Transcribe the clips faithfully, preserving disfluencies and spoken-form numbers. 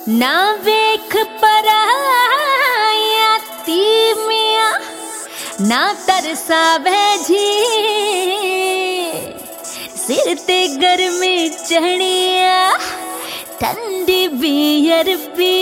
ना वेख पराया तीमिया ना तरसावे जी सिर ते गर्मी चढ़िया ठंडी बियर पी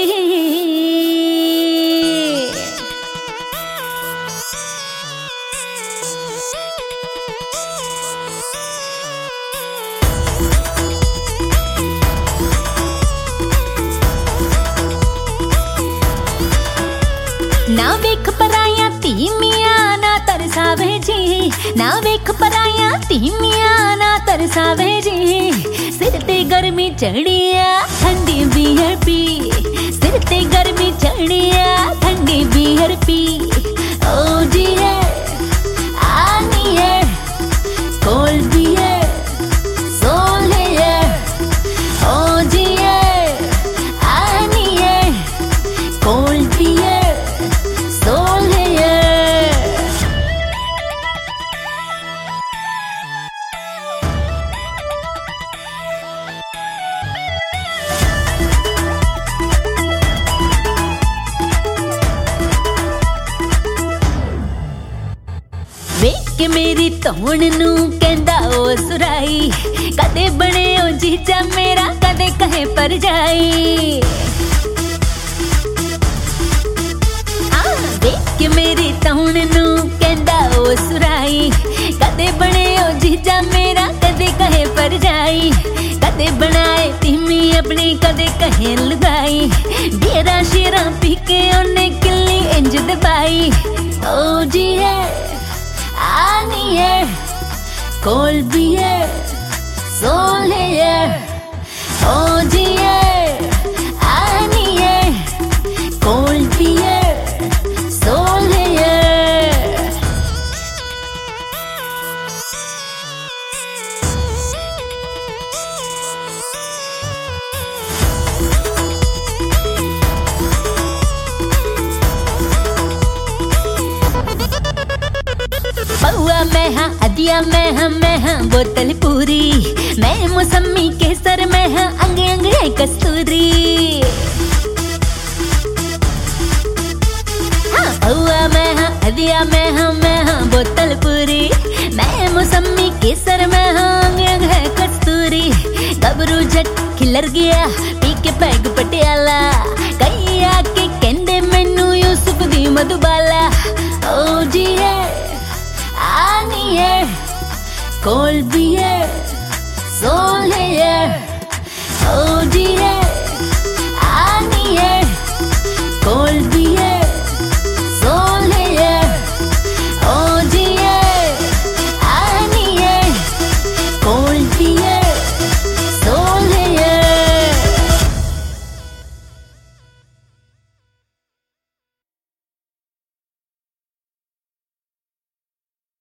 ना वेख पराया तीमिया ना तरसावे जी ना वेख पराया तीमिया ना तरसावे जी सिर ते गर्मी चढ़िया ठंडी बियर पी सिर ते गर्मी चढ़िया ठंडी बियर पी oh dear I need cold beer so here oh dear I need cold beer वेख के मेरी तौण नू कहंदा ओ सुराई कदे बने ओ जीजा मेरा कदे कहे पर जाई हाँ वेख के मेरी तौण नू कहंदा ओ सुराई कदे बने ओ जीजा मेरा कदे कहे पर जाई कदे बनाए तीमी अपनी कदे कहे लुगाई डेरा शेरा पी के ओने किल्ली इंज दबाई oh dear I need cold beer, soul here. Oh dear, I need cold beer, soul here. बउआ मैं हाँ अदिया मैं हाँ मैं हाँ बोतल पूरी मैं मौसमी केसर मैं हाँ अंग अंग है कस्तूरी हाँ बउआ मैं हाँ अदिया मैं हाँ मैं हाँ बोतल पूरी मैं मौसमी केसर मैं हाँ अंग अंग है कस्तूरी गबरू जट खिलर गया पी के पैग पटियाला कई आके कहंदे मैनू यूसुफ दी Madhubala oh dear I need cold beer, soul here.